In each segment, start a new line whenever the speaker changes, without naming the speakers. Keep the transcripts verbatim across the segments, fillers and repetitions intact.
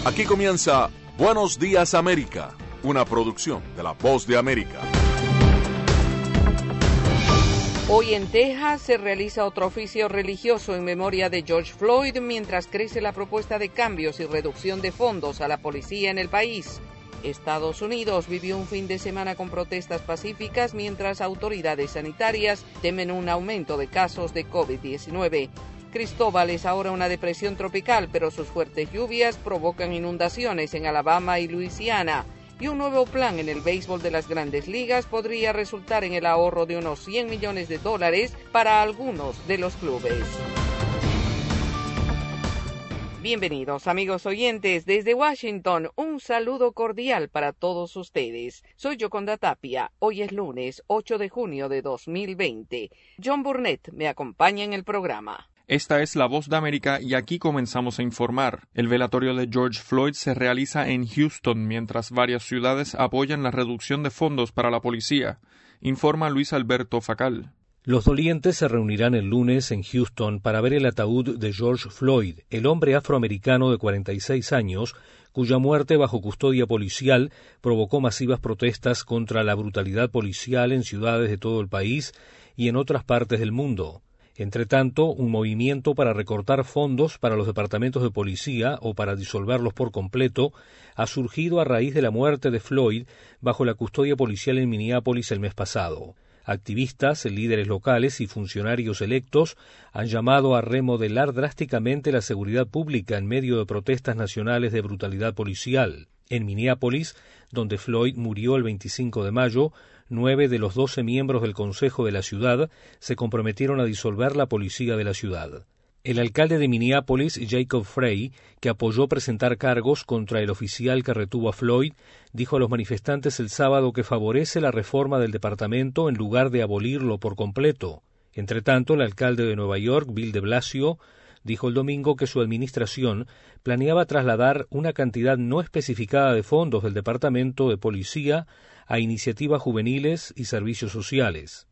Aquí comienza Buenos Días América, una producción de La Voz de América.
Hoy en Texas se realiza otro oficio religioso en memoria de George Floyd mientras crece la propuesta de cambios y reducción de fondos a la policía en el país. Estados Unidos vivió un fin de semana con protestas pacíficas mientras autoridades sanitarias temen un aumento de casos de COVID diecinueve. Cristóbal es ahora una depresión tropical, pero sus fuertes lluvias provocan inundaciones en Alabama y Luisiana. Y un nuevo plan en el béisbol de las Grandes Ligas podría resultar en el ahorro de unos cien millones de dólares para algunos de los clubes. Bienvenidos, amigos oyentes, desde Washington, un saludo cordial para todos ustedes. Soy Yoconda Tapia, hoy es lunes ocho de junio de dos mil veinte. John Burnett me acompaña en el programa.
Esta es La Voz de América y aquí comenzamos a informar. El velatorio de George Floyd se realiza en Houston mientras varias ciudades apoyan la reducción de fondos para la policía, informa Luis Alberto Facal.
Los dolientes se reunirán el lunes en Houston para ver el ataúd de George Floyd, el hombre afroamericano de cuarenta y seis años, cuya muerte bajo custodia policial provocó masivas protestas contra la brutalidad policial en ciudades de todo el país y en otras partes del mundo. Entre tanto, un movimiento para recortar fondos para los departamentos de policía o para disolverlos por completo ha surgido a raíz de la muerte de Floyd bajo la custodia policial en Minneapolis el mes pasado. Activistas, líderes locales y funcionarios electos han llamado a remodelar drásticamente la seguridad pública en medio de protestas nacionales de brutalidad policial. En Minneapolis, donde Floyd murió el veinticinco de mayo, nueve de los doce miembros del Consejo de la ciudad se comprometieron a disolver la policía de la ciudad. El alcalde de Minneapolis, Jacob Frey, que apoyó presentar cargos contra el oficial que retuvo a Floyd, dijo a los manifestantes el sábado que favorece la reforma del departamento en lugar de abolirlo por completo. Entre tanto, el alcalde de Nueva York, Bill de Blasio, dijo el domingo que su administración planeaba trasladar una cantidad no especificada de fondos del Departamento de Policía a iniciativas juveniles y servicios sociales.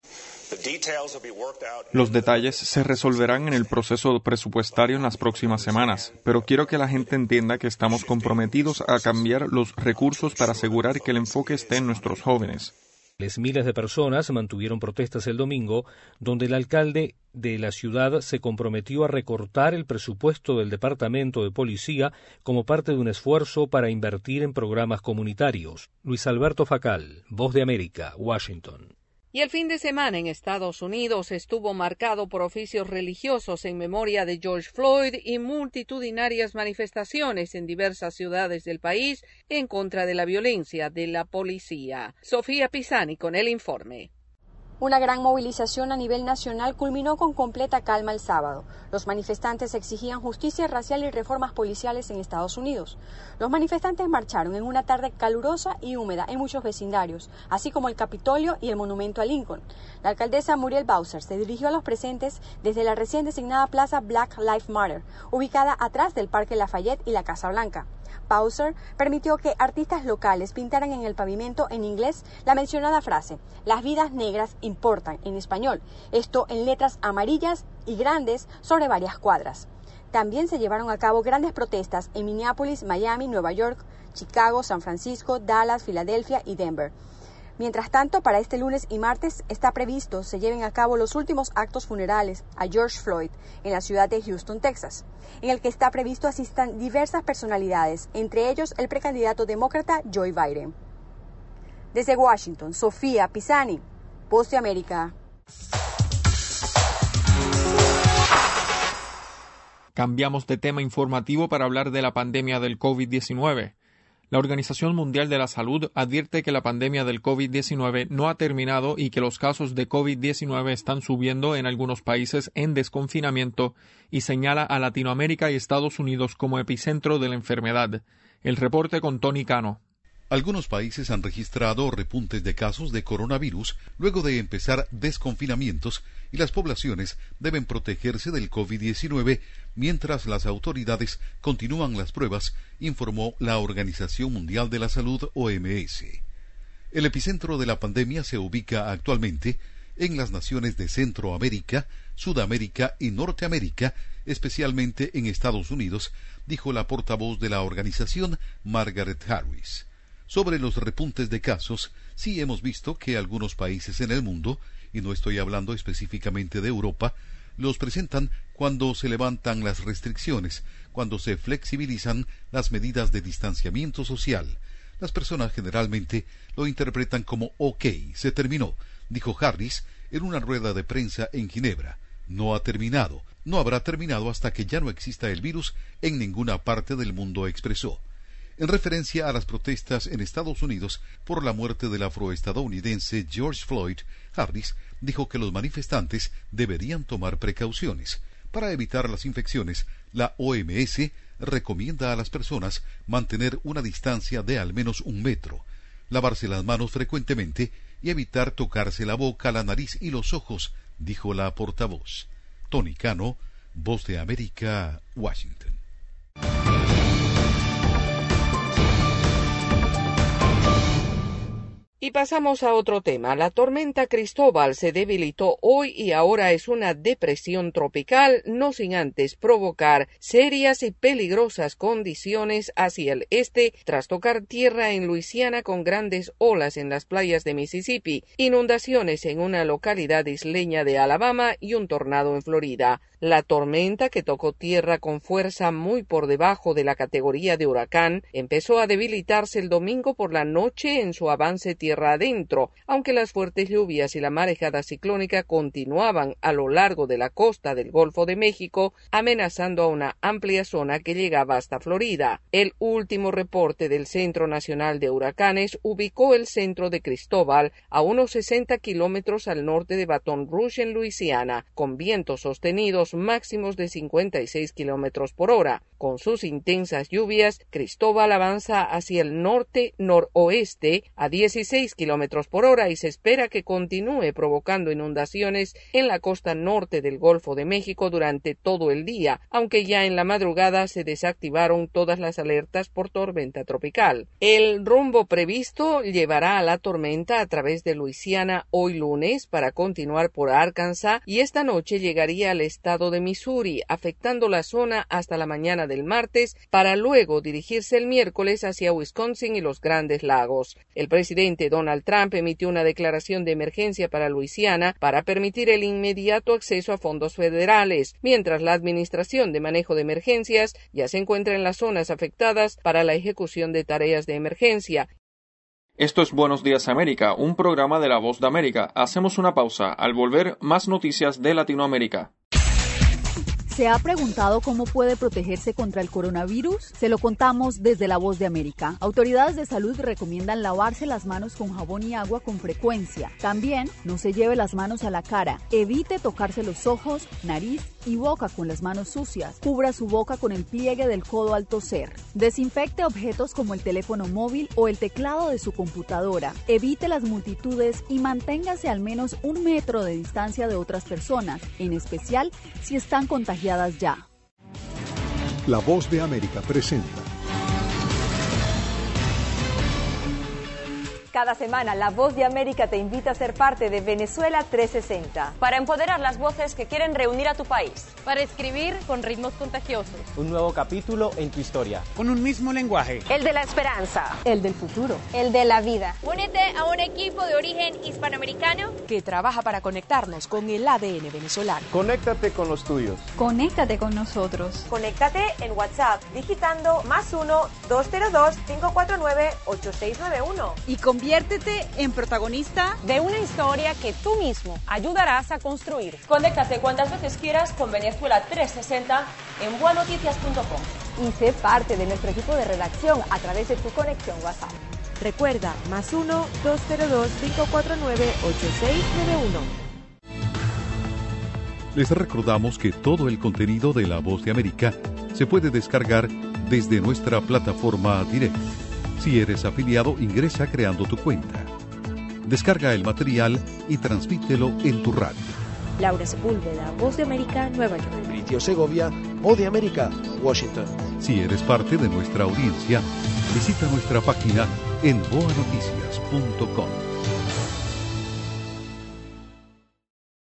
Los detalles se resolverán en el proceso presupuestario en las próximas semanas, pero quiero que la gente entienda que estamos comprometidos a cambiar los recursos para asegurar que el enfoque esté en nuestros jóvenes.
Miles de personas mantuvieron protestas el domingo, donde el alcalde de la ciudad se comprometió a recortar el presupuesto del Departamento de Policía como parte de un esfuerzo para invertir en programas comunitarios. Luis Alberto Facal, Voz de América, Washington.
Y el fin de semana en Estados Unidos estuvo marcado por oficios religiosos en memoria de George Floyd y multitudinarias manifestaciones en diversas ciudades del país en contra de la violencia de la policía. Sofía Pisani con el informe.
Una gran movilización a nivel nacional culminó con completa calma el sábado. Los manifestantes exigían justicia racial y reformas policiales en Estados Unidos. Los manifestantes marcharon en una tarde calurosa y húmeda en muchos vecindarios, así como el Capitolio y el monumento a Lincoln. La alcaldesa Muriel Bowser se dirigió a los presentes desde la recién designada plaza Black Lives Matter, ubicada atrás del Parque Lafayette y la Casa Blanca. Bowser permitió que artistas locales pintaran en el pavimento en inglés la mencionada frase, "Las vidas negras importan", en español, esto en letras amarillas y grandes sobre varias cuadras. También se llevaron a cabo grandes protestas en Minneapolis, Miami, Nueva York, Chicago, San Francisco, Dallas, Filadelfia y Denver. Mientras tanto, para este lunes y martes está previsto se lleven a cabo los últimos actos funerales a George Floyd en la ciudad de Houston, Texas, en el que está previsto asistan diversas personalidades, entre ellos el precandidato demócrata Joe Biden. Desde Washington, Sofía Pisani, Voz de América.
Cambiamos de tema informativo para hablar de la pandemia del COVID diecinueve. La Organización Mundial de la Salud advierte que la pandemia del COVID diecinueve no ha terminado y que los casos de COVID diecinueve están subiendo en algunos países en desconfinamiento y señala a Latinoamérica y Estados Unidos como epicentro de la enfermedad. El reporte con Tony Cano.
Algunos países han registrado repuntes de casos de coronavirus luego de empezar desconfinamientos y las poblaciones deben protegerse del COVID diecinueve mientras las autoridades continúan las pruebas, informó la Organización Mundial de la Salud, O M S. El epicentro de la pandemia se ubica actualmente en las naciones de Centroamérica, Sudamérica y Norteamérica, especialmente en Estados Unidos, dijo la portavoz de la organización, Margaret Harris. Sobre los repuntes de casos, sí hemos visto que algunos países en el mundo, y no estoy hablando específicamente de Europa, los presentan cuando se levantan las restricciones, cuando se flexibilizan las medidas de distanciamiento social. Las personas generalmente lo interpretan como ok, se terminó, dijo Harris en una rueda de prensa en Ginebra. No ha terminado, no habrá terminado hasta que ya no exista el virus en ninguna parte del mundo, expresó. En referencia a las protestas en Estados Unidos por la muerte del afroestadounidense George Floyd, Harris dijo que los manifestantes deberían tomar precauciones. Para evitar las infecciones, la O M S recomienda a las personas mantener una distancia de al menos un metro, lavarse las manos frecuentemente y evitar tocarse la boca, la nariz y los ojos, dijo la portavoz. Tony Cano, Voz de América, Washington.
Y pasamos a otro tema. La tormenta Cristóbal se debilitó hoy y ahora es una depresión tropical, no sin antes provocar serias y peligrosas condiciones hacia el este tras tocar tierra en Luisiana con grandes olas en las playas de Mississippi, inundaciones en una localidad isleña de Alabama y un tornado en Florida. La tormenta, que tocó tierra con fuerza muy por debajo de la categoría de huracán, empezó a debilitarse el domingo por la noche en su avance tierra adentro, aunque las fuertes lluvias y la marejada ciclónica continuaban a lo largo de la costa del Golfo de México, amenazando a una amplia zona que llegaba hasta Florida. El último reporte del Centro Nacional de Huracanes ubicó el centro de Cristóbal a unos sesenta kilómetros al norte de Baton Rouge, en Luisiana, con vientos sostenidos máximos de cincuenta y seis kilómetros por hora. Con sus intensas lluvias, Cristóbal avanza hacia el norte-noroeste a dieciséis kilómetros por hora y se espera que continúe provocando inundaciones en la costa norte del Golfo de México durante todo el día, aunque ya en la madrugada se desactivaron todas las alertas por tormenta tropical. El rumbo previsto llevará a la tormenta a través de Luisiana hoy lunes para continuar por Arkansas y esta noche llegaría al estado de Missouri, afectando la zona hasta la mañana del martes, para luego dirigirse el miércoles hacia Wisconsin y los Grandes Lagos. El presidente Donald Trump emitió una declaración de emergencia para Luisiana para permitir el inmediato acceso a fondos federales, mientras la Administración de Manejo de Emergencias ya se encuentra en las zonas afectadas para la ejecución de tareas de emergencia.
Esto es Buenos Días América, un programa de La Voz de América. Hacemos una pausa. Al volver, más noticias de Latinoamérica.
¿Se ha preguntado cómo puede protegerse contra el coronavirus? Se lo contamos desde La Voz de América. Autoridades de salud recomiendan lavarse las manos con jabón y agua con frecuencia. También no se lleve las manos a la cara. Evite tocarse los ojos, nariz y boca con las manos sucias. Cubra su boca con el pliegue del codo al toser. Desinfecte objetos como el teléfono móvil o el teclado de su computadora. Evite las multitudes y manténgase al menos un metro de distancia de otras personas, en especial si están contagiadas ya.
La Voz de América presenta.
Cada semana, La Voz de América te invita a ser parte de Venezuela trescientos sesenta.
Para empoderar las voces que quieren reunir a tu país.
Para escribir con ritmos contagiosos.
Un nuevo capítulo en tu historia.
Con un mismo lenguaje.
El de la esperanza.
El del futuro.
El de la vida.
Únete a un equipo de origen hispanoamericano
que trabaja para conectarnos con el A D N venezolano.
Conéctate con los tuyos.
Conéctate con nosotros.
Conéctate en WhatsApp digitando más uno, dos cero dos, cinco cuatro nueve, ocho seis nueve uno.
Y conviértete en protagonista
de una historia que tú mismo ayudarás a construir. Conéctate cuantas veces quieras con Venezuela trescientos sesenta en buenoticias punto com.
Y sé parte de nuestro equipo de redacción a través de tu conexión WhatsApp.
Recuerda, más uno, dos cero dos, cinco cuatro nueve, ocho seis nueve uno.
Les recordamos que todo el contenido de La Voz de América se puede descargar desde nuestra plataforma directa. Si eres afiliado, ingresa creando tu cuenta. Descarga el material y transmítelo en tu radio.
Laura Sepúlveda, Voz de América, Nueva York.
Britio Segovia, Voz de América, Washington.
Si eres parte de nuestra audiencia, visita nuestra página en boa noticias punto com.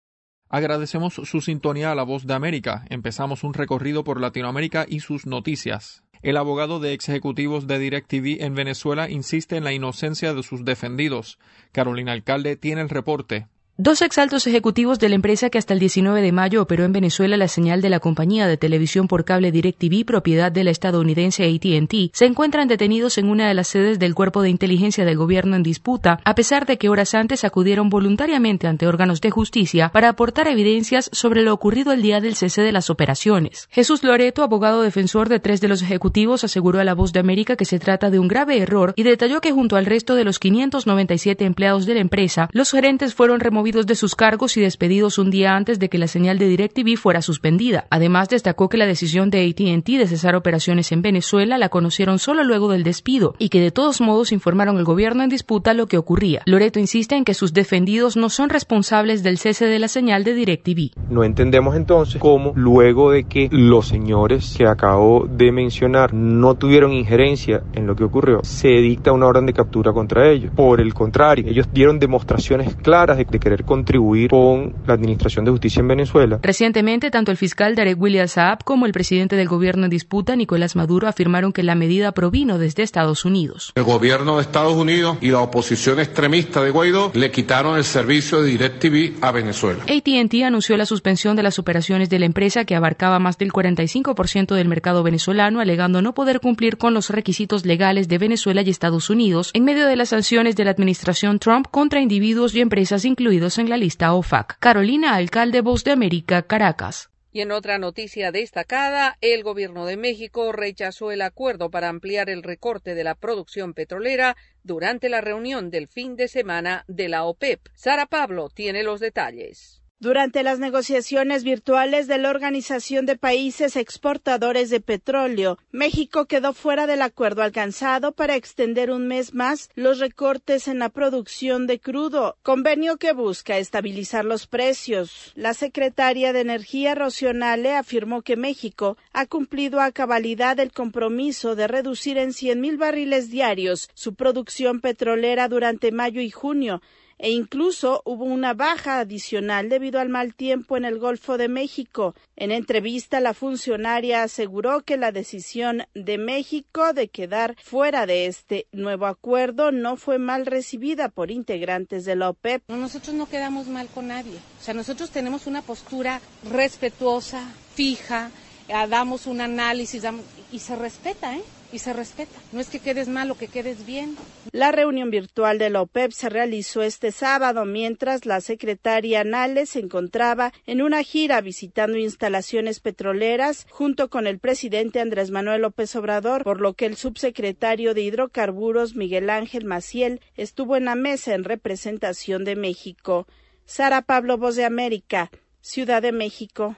Agradecemos su sintonía a La Voz de América. Empezamos un recorrido por Latinoamérica y sus noticias. El abogado de ex ejecutivos de DirecTV en Venezuela insiste en la inocencia de sus defendidos. Carolina Alcalde tiene el reporte.
Dos exaltos ejecutivos de la empresa que hasta el diecinueve de mayo operó en Venezuela la señal de la compañía de televisión por cable DirecTV, propiedad de la estadounidense A T and T, se encuentran detenidos en una de las sedes del Cuerpo de Inteligencia del Gobierno en disputa, a pesar de que horas antes acudieron voluntariamente ante órganos de justicia para aportar evidencias sobre lo ocurrido el día del cese de las operaciones. Jesús Loreto, abogado defensor de tres de los ejecutivos, aseguró a La Voz de América que se trata de un grave error y detalló que junto al resto de los quinientos noventa y siete empleados de la empresa, los gerentes fueron removidos de sus cargos y despedidos un día antes de que la señal de DirecTV fuera suspendida. Además, destacó que la decisión de A T and T de cesar operaciones en Venezuela la conocieron solo luego del despido y que de todos modos informaron al gobierno en disputa lo que ocurría. Loreto insiste en que sus defendidos no son responsables del cese de la señal de DirecTV.
No entendemos entonces cómo, luego de que los señores que acabo de mencionar no tuvieron injerencia en lo que ocurrió, se dicta una orden de captura contra ellos. Por el contrario, ellos dieron demostraciones claras de, de querer contribuir con la Administración de Justicia en Venezuela.
Recientemente, tanto el fiscal Derek William Saab como el presidente del gobierno en disputa, Nicolás Maduro, afirmaron que la medida provino desde Estados Unidos.
El gobierno de Estados Unidos y la oposición extremista de Guaidó le quitaron el servicio de DirecTV a Venezuela.
A T and T anunció la suspensión de las operaciones de la empresa, que abarcaba más del cuarenta y cinco por ciento del mercado venezolano, alegando no poder cumplir con los requisitos legales de Venezuela y Estados Unidos en medio de las sanciones de la administración Trump contra individuos y empresas incluidos en la lista O F A C. Carolina Alcalde, Voz de América, Caracas.
Y en otra noticia destacada, el gobierno de México rechazó el acuerdo para ampliar el recorte de la producción petrolera durante la reunión del fin de semana de la OPEP. Sara Pablo tiene los detalles.
Durante las negociaciones virtuales de la Organización de Países Exportadores de Petróleo, México quedó fuera del acuerdo alcanzado para extender un mes más los recortes en la producción de crudo, convenio que busca estabilizar los precios. La secretaria de Energía, Rocío Nale, afirmó que México ha cumplido a cabalidad el compromiso de reducir en cien mil barriles diarios su producción petrolera durante mayo y junio, e incluso hubo una baja adicional debido al mal tiempo en el Golfo de México. En entrevista, la funcionaria aseguró que la decisión de México de quedar fuera de este nuevo acuerdo no fue mal recibida por integrantes de la OPEP.
Nosotros no quedamos mal con nadie. O sea, nosotros tenemos una postura respetuosa, fija, damos un análisis damos, y se respeta, ¿eh? Y se respeta. No es que quedes mal o que quedes bien.
La reunión virtual de la OPEP se realizó este sábado, mientras la secretaria Nale se encontraba en una gira visitando instalaciones petroleras junto con el presidente Andrés Manuel López Obrador, por lo que el subsecretario de Hidrocarburos, Miguel Ángel Maciel, estuvo en la mesa en representación de México. Sara Pablo, Voz de América, Ciudad de México.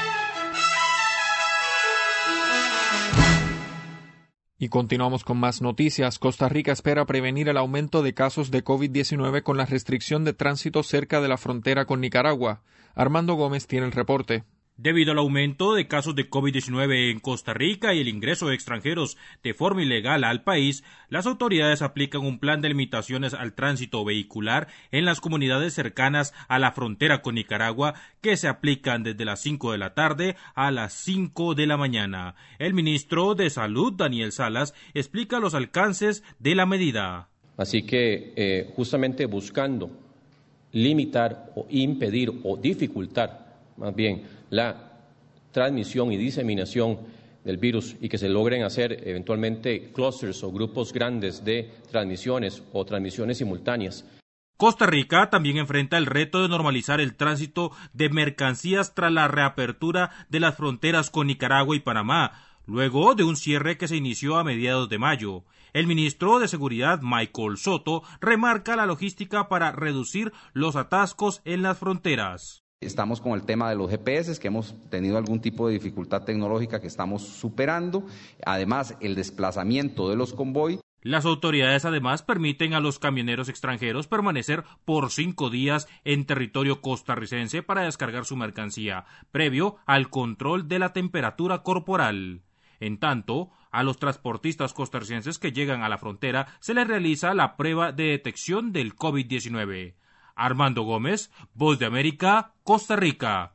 Y continuamos con más noticias. Costa Rica espera prevenir el aumento de casos de COVID diecinueve con la restricción de tránsito cerca de la frontera con Nicaragua. Armando Gómez tiene el reporte.
Debido al aumento de casos de COVID diecinueve en Costa Rica y el ingreso de extranjeros de forma ilegal al país, las autoridades aplican un plan de limitaciones al tránsito vehicular en las comunidades cercanas a la frontera con Nicaragua, que se aplican desde las cinco de la tarde a las cinco de la mañana. El ministro de Salud, Daniel Salas, explica los alcances de la medida.
Así que, eh, justamente buscando limitar o impedir o dificultar, más bien, la transmisión y diseminación del virus y que se logren hacer eventualmente clusters o grupos grandes de transmisiones o transmisiones simultáneas.
Costa Rica también enfrenta el reto de normalizar el tránsito de mercancías tras la reapertura de las fronteras con Nicaragua y Panamá, luego de un cierre que se inició a mediados de mayo. El ministro de Seguridad, Michael Soto, remarca la logística para reducir los atascos en las fronteras.
Estamos con el tema de los G P S, que hemos tenido algún tipo de dificultad tecnológica que estamos superando. Además, el desplazamiento de los convoys.
Las autoridades además permiten a los camioneros extranjeros permanecer por cinco días en territorio costarricense para descargar su mercancía, previo al control de la temperatura corporal. En tanto, a los transportistas costarricenses que llegan a la frontera se les realiza la prueba de detección del COVID diecinueve. Armando Gómez, Voz de América, Costa Rica.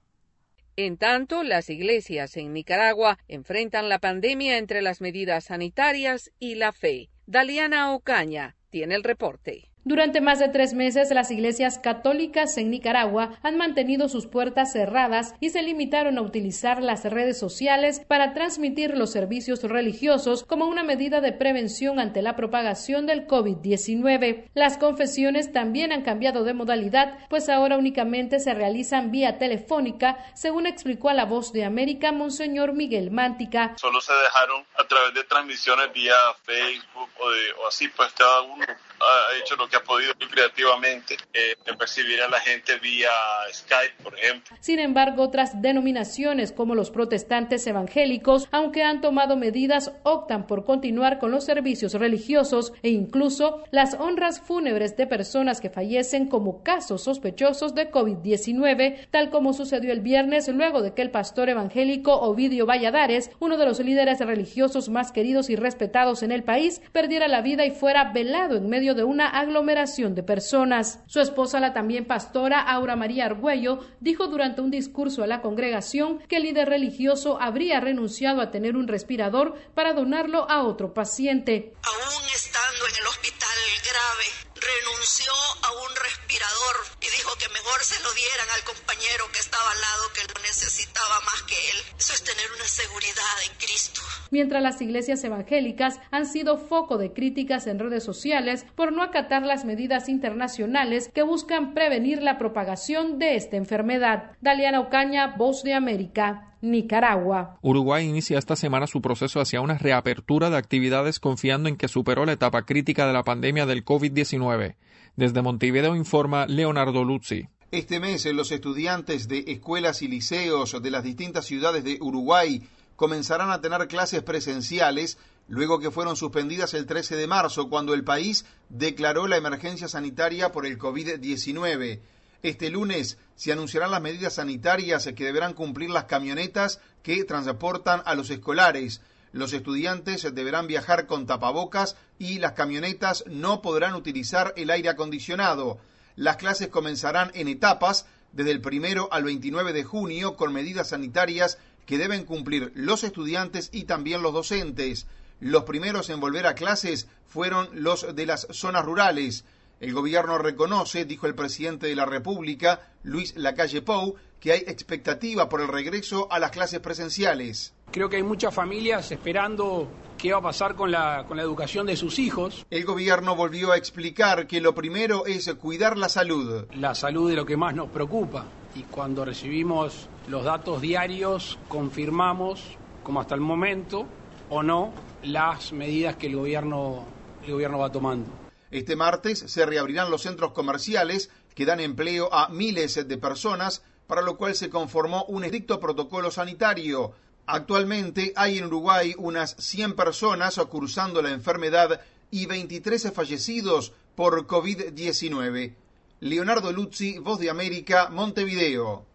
En tanto, las iglesias en Nicaragua enfrentan la pandemia entre las medidas sanitarias y la fe. Daliana Ocaña tiene el reporte.
Durante más de tres meses, las iglesias católicas en Nicaragua han mantenido sus puertas cerradas y se limitaron a utilizar las redes sociales para transmitir los servicios religiosos como una medida de prevención ante la propagación del COVID diecinueve. Las confesiones también han cambiado de modalidad, pues ahora únicamente se realizan vía telefónica, según explicó a La Voz de América Monseñor Miguel Mántica.
Solo se dejaron a través de transmisiones vía Facebook o, de, o así, pues cada uno ha hecho lo que ha podido creativamente, eh, de percibir a la gente vía Skype, por ejemplo.
Sin embargo, otras denominaciones como los protestantes evangélicos, aunque han tomado medidas, optan por continuar con los servicios religiosos e incluso las honras fúnebres de personas que fallecen como casos sospechosos de COVID diecinueve, tal como sucedió el viernes luego de que el pastor evangélico Ovidio Valladares, uno de los líderes religiosos más queridos y respetados en el país, perdiera la vida y fuera velado en medio de una aglomeración de personas. Su esposa, la también pastora Aura María Argüello, dijo durante un discurso a la congregación que el líder religioso habría renunciado a tener un respirador para donarlo a otro paciente.
Aún estando en el hospital grave, renunció a un respirador y dijo que mejor se lo dieran al compañero que estaba al lado, que lo necesitaba más que él. Eso es tener una seguridad en Cristo.
Mientras las iglesias evangélicas han sido foco de críticas en redes sociales por no acatar las medidas internacionales que buscan prevenir la propagación de esta enfermedad. Daliana Ocaña, Voz de América, Nicaragua.
Uruguay inicia esta semana su proceso hacia una reapertura de actividades confiando en que superó la etapa crítica de la pandemia del COVID diecinueve. Desde Montevideo informa Leonardo Luzzi.
Este mes, los estudiantes de escuelas y liceos de las distintas ciudades de Uruguay comenzarán a tener clases presenciales luego que fueron suspendidas el trece de marzo, cuando el país declaró la emergencia sanitaria por el COVID diecinueve. Este lunes se anunciarán las medidas sanitarias que deberán cumplir las camionetas que transportan a los escolares. Los estudiantes deberán viajar con tapabocas y las camionetas no podrán utilizar el aire acondicionado. Las clases comenzarán en etapas desde el primero al veintinueve de junio con medidas sanitarias que deben cumplir los estudiantes y también los docentes. Los primeros en volver a clases fueron los de las zonas rurales. El gobierno reconoce, dijo el presidente de la República, Luis Lacalle Pou, que hay expectativa por el regreso a las clases presenciales.
Creo que hay muchas familias esperando qué va a pasar con la, con la educación de sus hijos.
El gobierno volvió a explicar que lo primero es cuidar la salud.
La salud es lo que más nos preocupa. Y cuando recibimos los datos diarios, confirmamos, como hasta el momento, o no, las medidas que el gobierno, el gobierno va tomando.
Este martes se reabrirán los centros comerciales que dan empleo a miles de personas, para lo cual se conformó un estricto protocolo sanitario. Actualmente hay en Uruguay unas cien personas cursando la enfermedad y veintitrés fallecidos por COVID diecinueve. Leonardo Luzzi, Voz de América, Montevideo.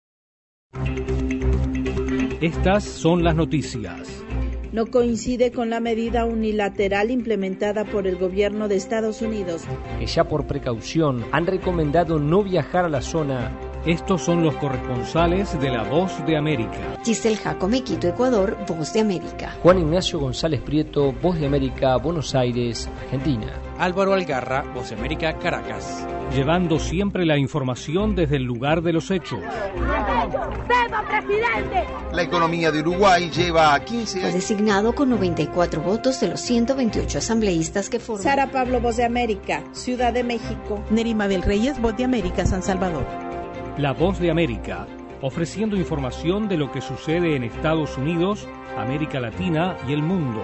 Estas son las noticias.
No coincide con la medida unilateral implementada por el gobierno de Estados Unidos,
que ya por precaución han recomendado no viajar a la zona. Estos son los corresponsales de La Voz de América.
Giselle Jacome, Quito, Ecuador, Voz de América.
Juan Ignacio González Prieto, Voz de América, Buenos Aires, Argentina.
Álvaro Algarra, Voz de América, Caracas.
Llevando siempre la información desde el lugar de los hechos.
¡Viva, presidente!
La economía de Uruguay lleva a quince años.
Fue designado con noventa y cuatro votos de los ciento veintiocho asambleístas que forman.
Sara Pablo, Voz de América, Ciudad de México.
Nerima Bel Reyes, Voz de América, San Salvador.
La Voz de América, ofreciendo información de lo que sucede en Estados Unidos, América Latina y el mundo.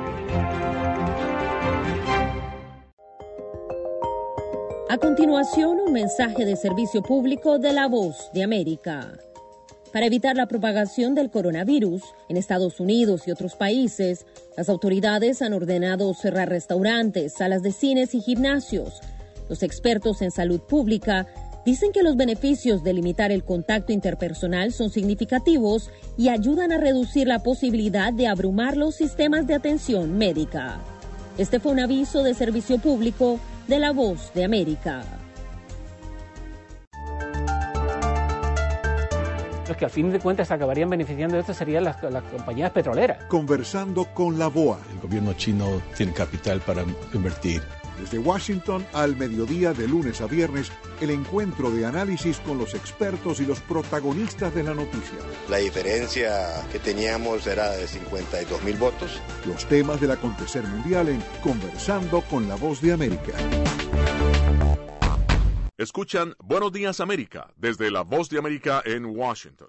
A continuación, un mensaje de servicio público de La Voz de América. Para evitar la propagación del coronavirus en Estados Unidos y otros países, las autoridades han ordenado cerrar restaurantes, salas de cines y gimnasios. Los expertos en salud pública dicen que los beneficios de limitar el contacto interpersonal son significativos y ayudan a reducir la posibilidad de abrumar los sistemas de atención médica. Este fue un aviso de servicio público de La Voz de América.
los que al fin de cuentas acabarían beneficiando de esto serían las, las compañías petroleras.
Conversando con la B O A.
El gobierno chino tiene capital para invertir.
Desde Washington al mediodía de lunes a viernes, el encuentro de análisis con los expertos y los protagonistas de la noticia.
La diferencia que teníamos era de cincuenta y dos mil votos.
Los temas del acontecer mundial en Conversando con la Voz de América.
Escuchan Buenos Días América desde la Voz de América en Washington.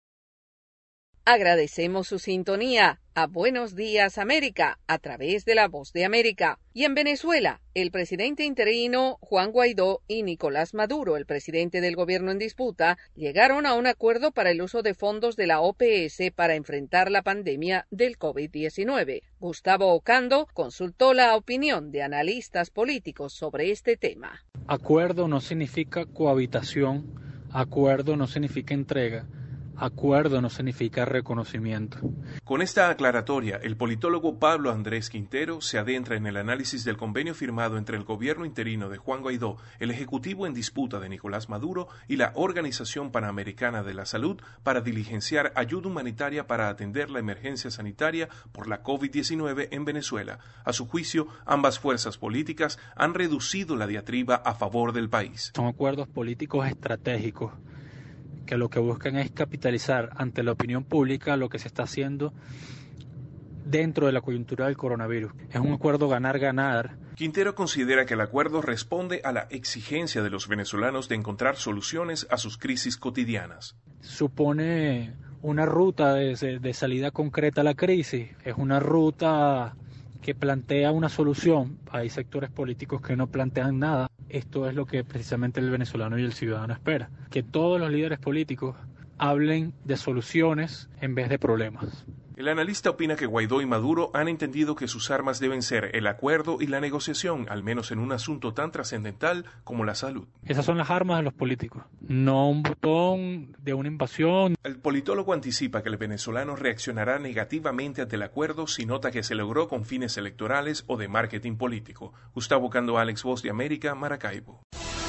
Agradecemos su sintonía a Buenos Días América a través de la Voz de América. Y en Venezuela, el presidente interino Juan Guaidó y Nicolás Maduro, el presidente del gobierno en disputa, llegaron a un acuerdo para el uso de fondos de la O P S para enfrentar la pandemia del COVID diecinueve. Gustavo Ocando consultó la opinión de analistas políticos sobre este tema.
Acuerdo no significa cohabitación, acuerdo no significa entrega. Acuerdo no significa reconocimiento.
Con esta aclaratoria, el politólogo Pablo Andrés Quintero se adentra en el análisis del convenio firmado entre el gobierno interino de Juan Guaidó, el ejecutivo en disputa de Nicolás Maduro y la Organización Panamericana de la Salud para diligenciar ayuda humanitaria para atender la emergencia sanitaria por la COVID diecinueve en Venezuela. A su juicio, ambas fuerzas políticas han reducido la diatriba a favor del país.
Son acuerdos políticos estratégicos que lo que buscan es capitalizar ante la opinión pública lo que se está haciendo dentro de la coyuntura del coronavirus. Es un acuerdo ganar-ganar.
Quintero considera que el acuerdo responde a la exigencia de los venezolanos de encontrar soluciones a sus crisis cotidianas.
Supone una ruta de, de salida concreta a la crisis, es una ruta que plantea una solución. Hay sectores políticos que no plantean nada. Esto es lo que precisamente el venezolano y el ciudadano espera, que todos los líderes políticos hablen de soluciones en vez de problemas.
El analista opina que Guaidó y Maduro han entendido que sus armas deben ser el acuerdo y la negociación, al menos en un asunto tan trascendental como la salud.
Esas son las armas de los políticos, no un botón de una invasión.
El politólogo anticipa que el venezolano reaccionará negativamente ante el acuerdo si nota que se logró con fines electorales o de marketing político. Gustavo Cando, Alex, Voz de América, Maracaibo.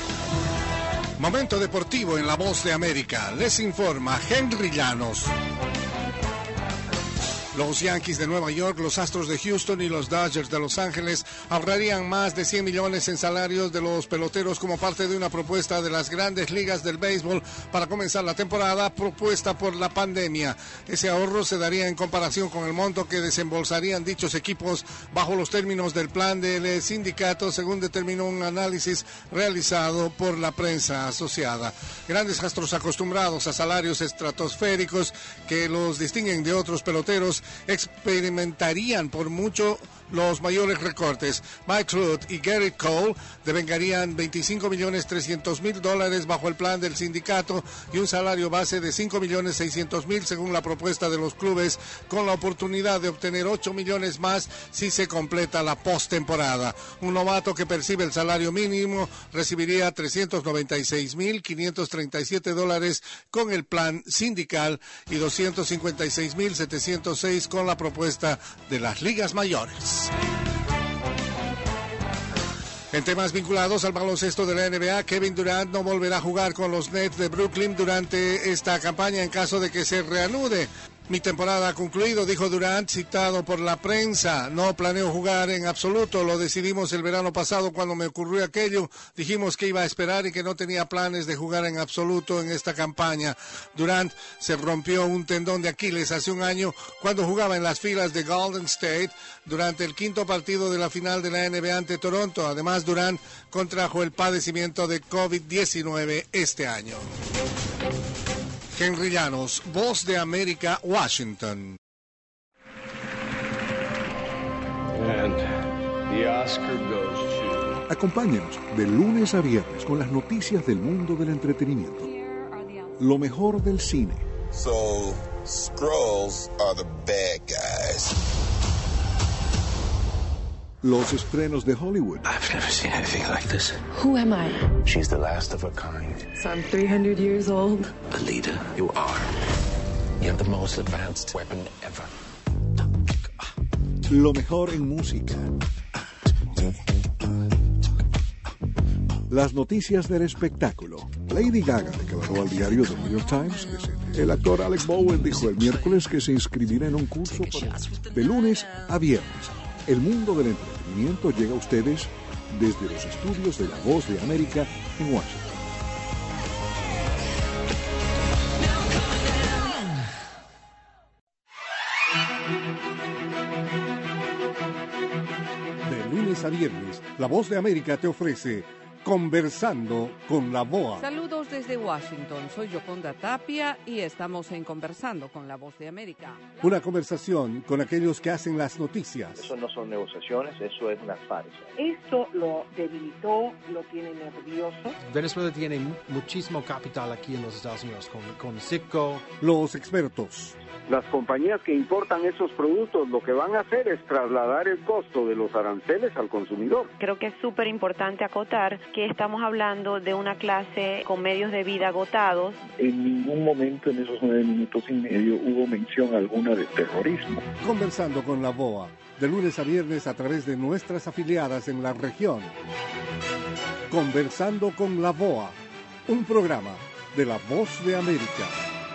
Momento deportivo en la Voz de América. Les informa Henry Llanos. Los Yankees de Nueva York, los Astros de Houston y los Dodgers de Los Ángeles ahorrarían más de cien millones en salarios de los peloteros como parte de una propuesta de las grandes ligas del béisbol para comenzar la temporada propuesta por la pandemia. Ese ahorro se daría en comparación con el monto que desembolsarían dichos equipos bajo los términos del plan del sindicato, según determinó un análisis realizado por la prensa asociada. Grandes astros acostumbrados a salarios estratosféricos que los distinguen de otros peloteros experimentarían por mucho los mayores recortes. Mike Trout y Garrett Cole devengarían veinticinco millones trescientos mil dólares bajo el plan del sindicato y un salario base de cinco millones seiscientos mil según la propuesta de los clubes, con la oportunidad de obtener ocho millones más si se completa la postemporada. Un novato que percibe el salario mínimo recibiría trescientos noventa y seis mil quinientos treinta y siete dólares con el plan sindical y doscientos cincuenta y seis mil setecientos seis con la propuesta de las ligas mayores. En temas vinculados al baloncesto de la N B A, Kevin Durant no volverá a jugar con los Nets de Brooklyn durante esta campaña en caso de que se reanude. Mi temporada ha concluido, dijo Durant, citado por la prensa. No planeo jugar en absoluto, lo decidimos el verano pasado cuando me ocurrió aquello. Dijimos que iba a esperar y que no tenía planes de jugar en absoluto en esta campaña. Durant se rompió un tendón de Aquiles hace un año cuando jugaba en las filas de Golden State durante el quinto partido de la final de la N B A ante Toronto. Además, Durant contrajo el padecimiento de COVID diecinueve este año. Henry Llanos, Voz de América, Washington.
And the Oscar goes to...
Acompáñenos de lunes a viernes con las noticias del mundo del entretenimiento. Lo mejor del cine.
So, Skrulls are the bad guys.
Los estrenos de Hollywood.
I've never seen anything like this.
Who am I?
She's the last of her kind.
So I'm three hundred years old.
The leader you are. You have the most advanced weapon ever.
Lo mejor en música. Las noticias del espectáculo. Lady Gaga declaró al diario The New York Times que se... El actor Alec Baldwin dijo el miércoles que se inscribirá en un curso para... de lunes a viernes. El mundo del entretenimiento llega a ustedes desde los estudios de La Voz de América en Washington. De lunes a viernes, La Voz de América te ofrece Conversando con la B O A.
Saludos desde Washington, soy Yoconda Tapia y estamos en Conversando con la Voz de América.
Una conversación con aquellos que hacen las noticias.
Eso no son negociaciones, eso es una farsa.
Esto lo debilitó, lo tiene nervioso.
Venezuela tiene muchísimo capital aquí en los Estados Unidos, con, con Citgo.
Los expertos.
Las compañías que importan esos productos lo que van a hacer es trasladar el costo de los aranceles al consumidor.
Creo que es súper importante acotar que estamos hablando de una clase con medios de vida agotados.
En ningún momento en esos nueve minutos y medio hubo mención alguna de terrorismo.
Conversando con la B O A, de lunes a viernes a través de nuestras afiliadas en la región. Conversando con la B O A, un programa de La Voz de América.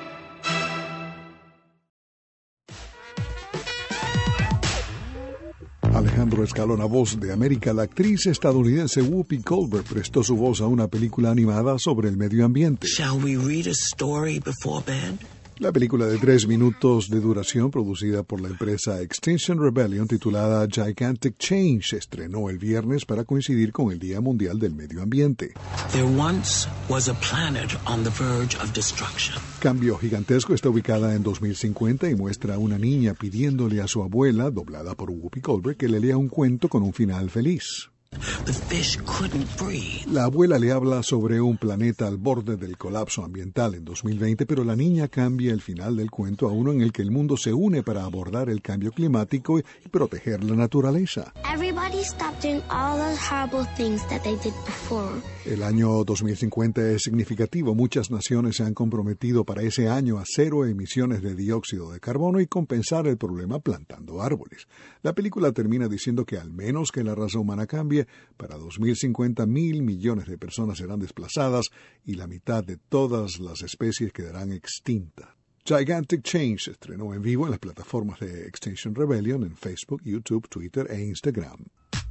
Alejandro Escalona, Voz de América. La actriz estadounidense Whoopi Goldberg prestó su voz a una película animada sobre el medio ambiente.
Shall we read a story before bed?
La película de tres minutos de duración, producida por la empresa Extinction Rebellion, titulada Gigantic Change, se estrenó el viernes para coincidir con el Día Mundial del Medio Ambiente.
There once was a planet on the verge of destruction.
Cambio Gigantesco está ubicada en dos mil cincuenta y muestra a una niña pidiéndole a su abuela, doblada por Whoopi Goldberg, que le lea un cuento con un final feliz.
The fish couldn't breathe.
La abuela le habla sobre un planeta al borde del colapso ambiental en dos mil veinte, pero la niña cambia el final del cuento a uno en el que el mundo se une para abordar el cambio climático y proteger la naturaleza.
Everybody stopped doing all those horrible things that they did before.
El año dos mil cincuenta es significativo. Muchas naciones se han comprometido para ese año a cero emisiones de dióxido de carbono y compensar el problema plantando árboles. La película termina diciendo que al menos que la raza humana cambie, para dos mil cincuenta mil millones de personas serán desplazadas y la mitad de todas las especies quedarán extintas. Gigantic Change se estrenó en vivo en las plataformas de Extinction Rebellion en Facebook, YouTube, Twitter e Instagram.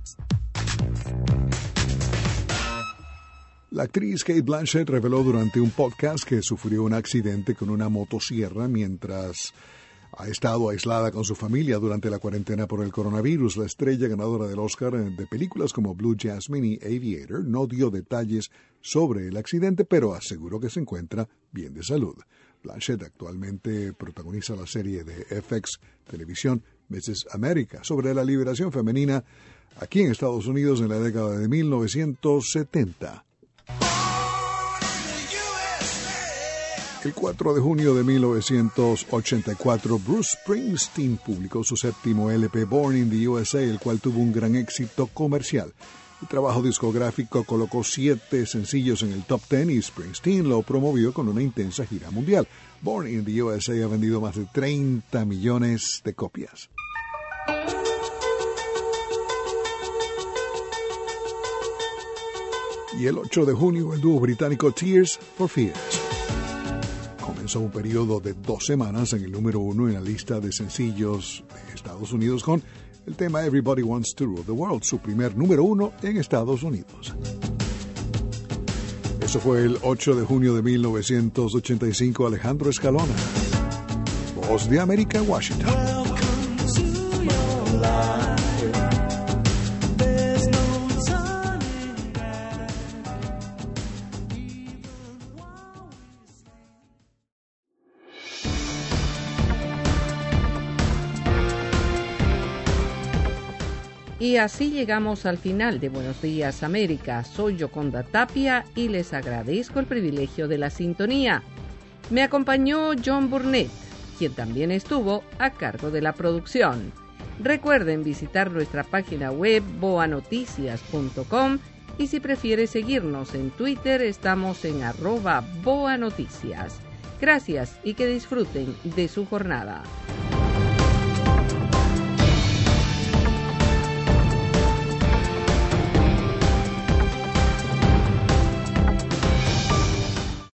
La actriz Cate Blanchett reveló durante un podcast que sufrió un accidente con una motosierra mientras ha estado aislada con su familia durante la cuarentena por el coronavirus. La estrella ganadora del Oscar de películas como Blue Jasmine y Aviator no dio detalles sobre el accidente, pero aseguró que se encuentra bien de salud. Blanchett actualmente protagoniza la serie de F X Televisión missus America sobre la liberación femenina aquí en Estados Unidos en la década de mil novecientos setenta. El cuatro de junio de mil novecientos ochenta y cuatro, Bruce Springsteen publicó su séptimo L P Born in the U S A, el cual tuvo un gran éxito comercial. El trabajo discográfico colocó siete sencillos en el top ten y Springsteen lo promovió con una intensa gira mundial. Born in the U S A ha vendido más de treinta millones de copias. Y el ocho de junio, el dúo británico Tears for Fears comenzó un periodo de dos semanas en el número uno en la lista de sencillos de Estados Unidos con el tema Everybody Wants to Rule the World, su primer número uno en Estados Unidos. Eso fue el ocho de junio de mil novecientos ochenta y cinco. Alejandro Escalona, Voz de América, Washington.
Y así llegamos al final de Buenos Días América. Soy Yoconda Tapia y les agradezco el privilegio de la sintonía. Me acompañó John Burnett, quien también estuvo a cargo de la producción. Recuerden visitar nuestra página web boa noticias punto com y si prefiere seguirnos en Twitter estamos en arroba boanoticias. Gracias y que disfruten de su jornada.